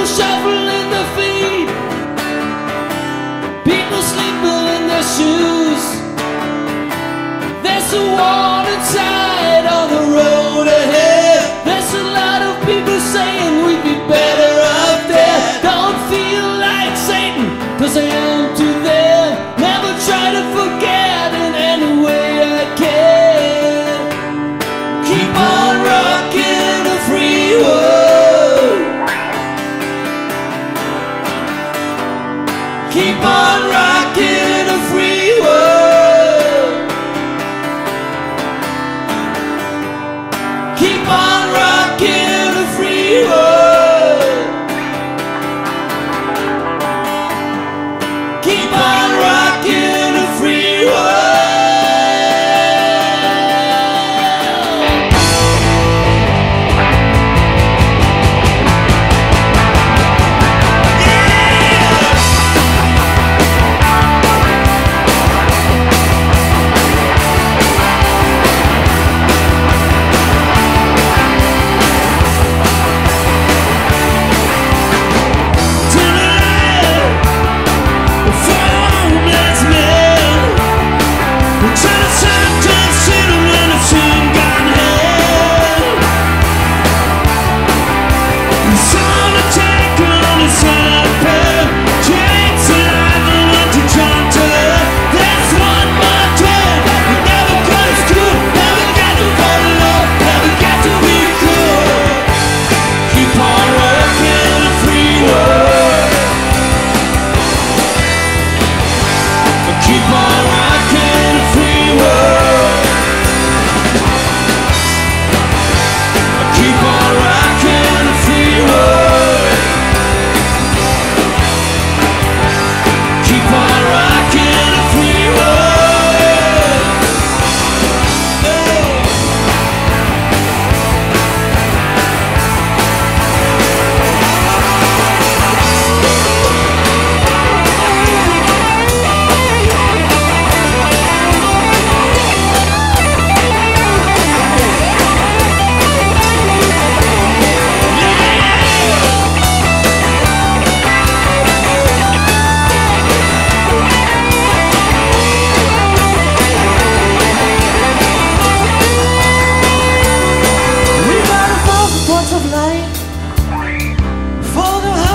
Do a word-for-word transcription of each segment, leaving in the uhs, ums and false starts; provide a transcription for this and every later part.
People shuffling their feet, people sleeping in their shoes. There's a warning sign on the road ahead. There's a lot of people saying we'd be better up there. Don't feel like Satan, 'cause I am to them. Never try to forget in any way I can. Keep on rocking the free world. Keep on rocking the free world. Keep on rocking the free world. Keep on rocking the free world.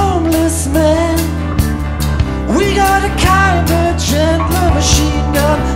We got a kind of gentler machine gun